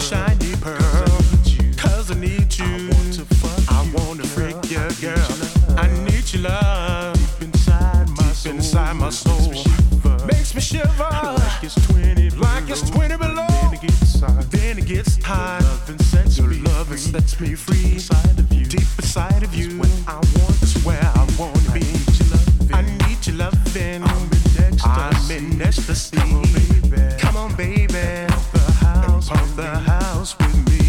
shiny pearl. Cause I need you. I wanna freak you, girl. I need your love. Deep inside my soul. Makes me shiver. Like it's 20 below. Then it gets hot. Your love sets me free. Deep inside of you. It's where I wanna be. I need your loving. I'm in ecstasy. Come on, baby. Pump the house with me.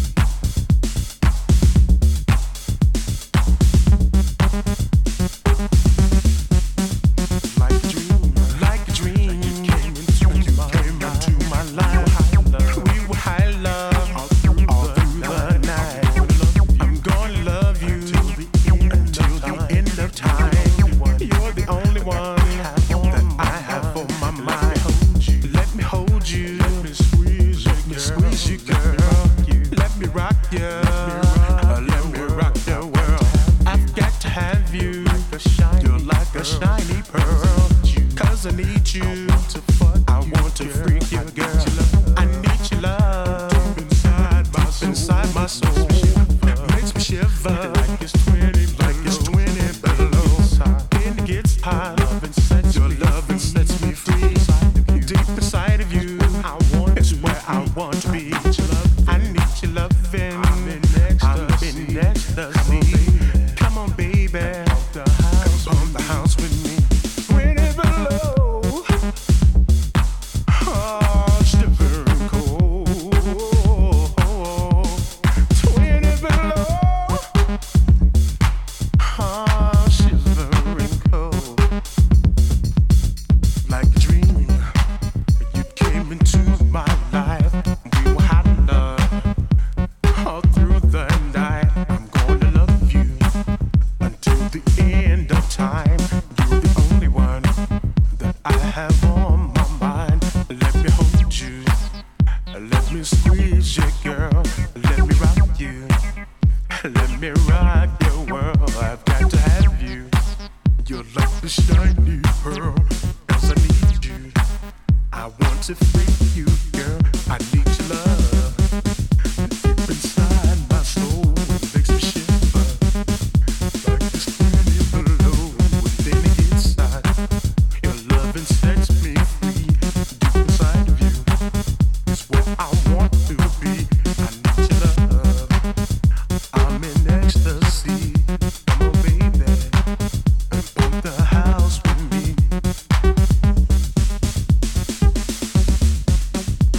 Like a dream, you came into my life. We were high love all through the night. I'm gonna love you until the end of time. You're the only one that I have for my mind. Let me hold you. Let me squeeze you, girl. Let me rock you. Let me rock the world. I've got to have you. You're like a shiny pearl. Cause I need you. I want to freak you, girl. I need your love. Deep inside my soul. Makes me shiver. Like it's 20 below. Then it gets hot. Your loving sets me free. Deep inside of you. It's where I want to be. I need your loving. I'm in ecstasy. Come on, baby. Pump the house with me. 20 below. Oh, shivering cold. 20 below. Oh, shivering cold. Like a dream. You came into my life. We were hot in love all through the night. I'm gonna love you until the end of time. You're the only one that I have on my mind. Let me hold you. Let me squeeze you, girl. Let me rock you. Let me rock your world. I've got to have you. You're like the shiny pearl. Cause I need you. I want to freak you, girl. I need your love. Deep inside my soul, it makes me shiver. Like it's 20 below, then it gets hot. Your loving sets me free. Deep inside of you, it's where I want to be. I need your love. I'm in ecstasy. Come on, baby, and pump the house with me.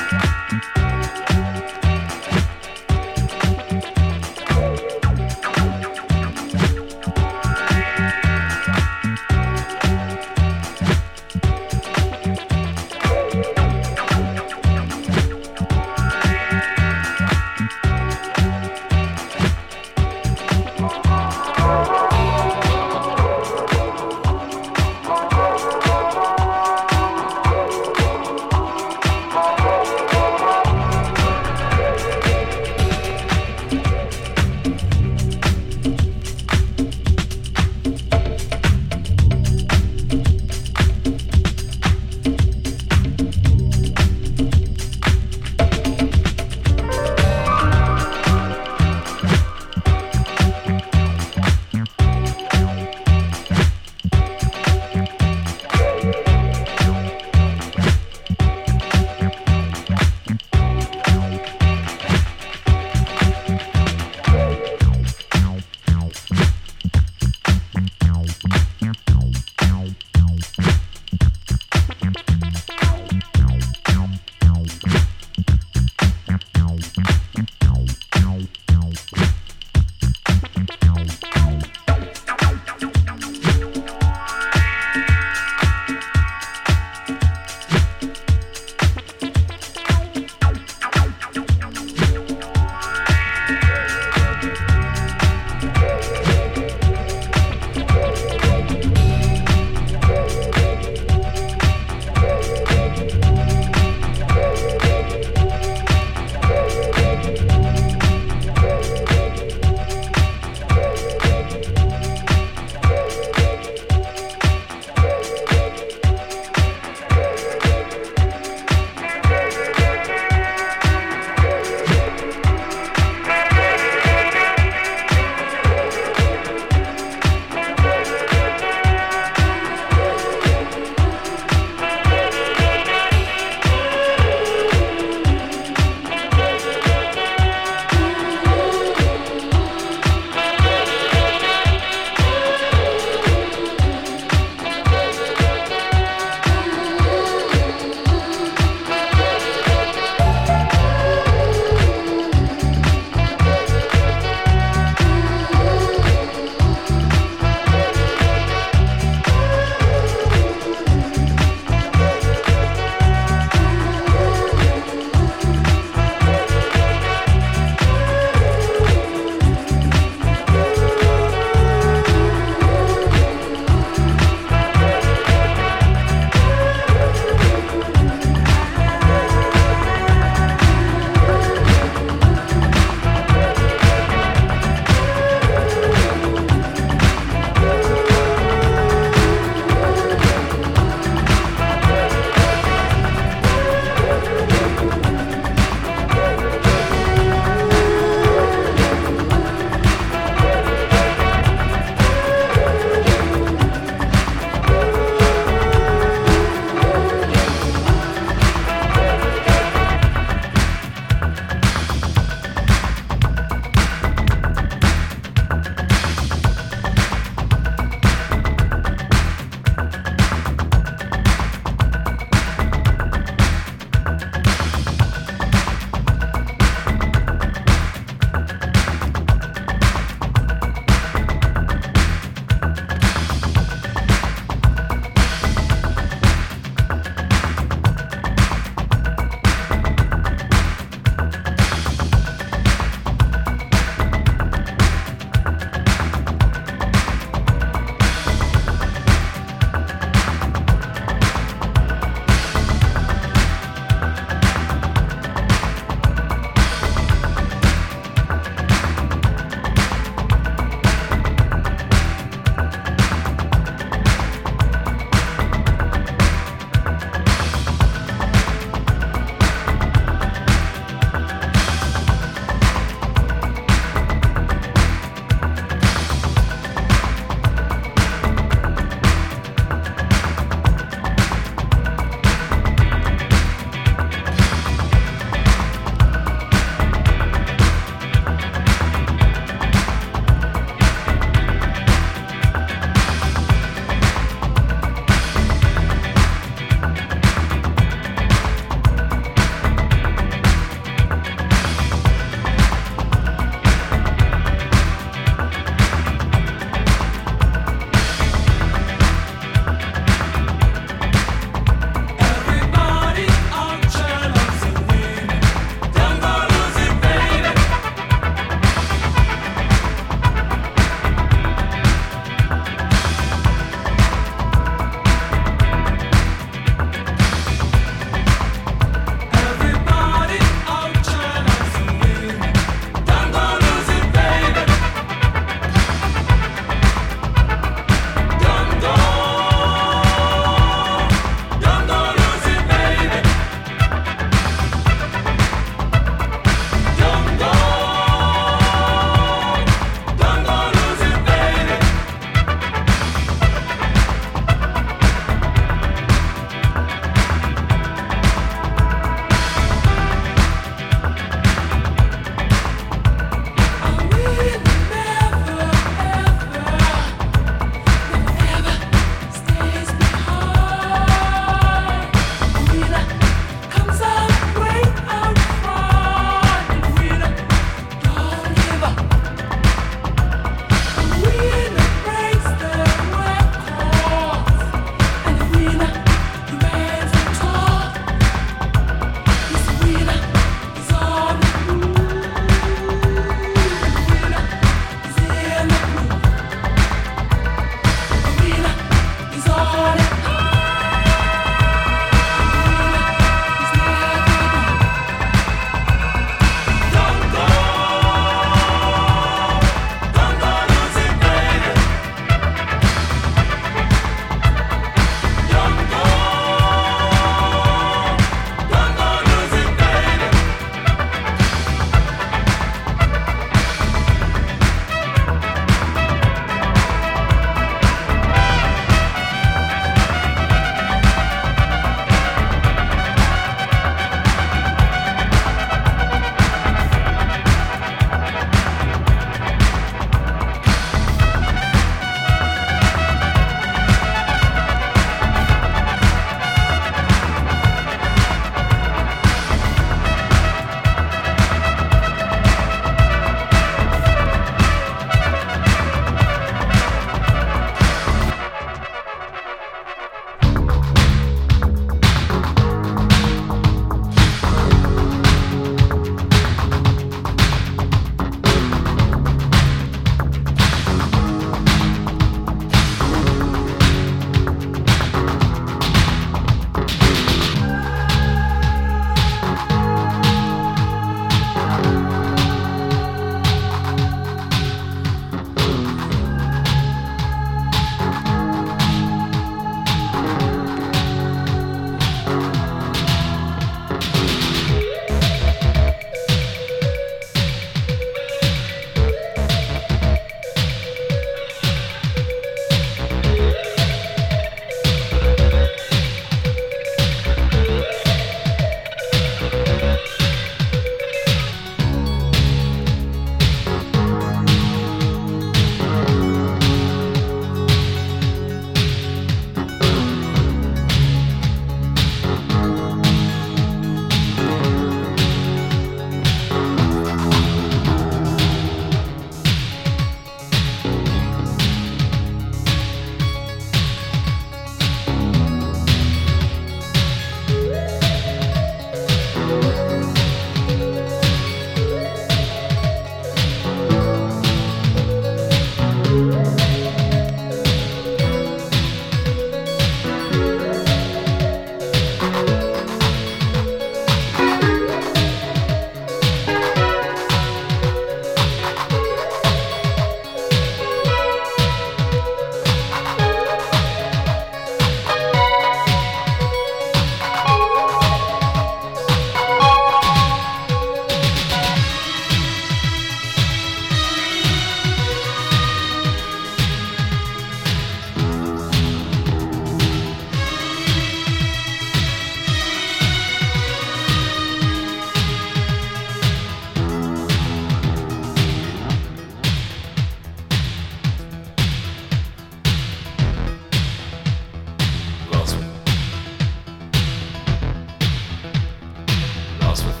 house with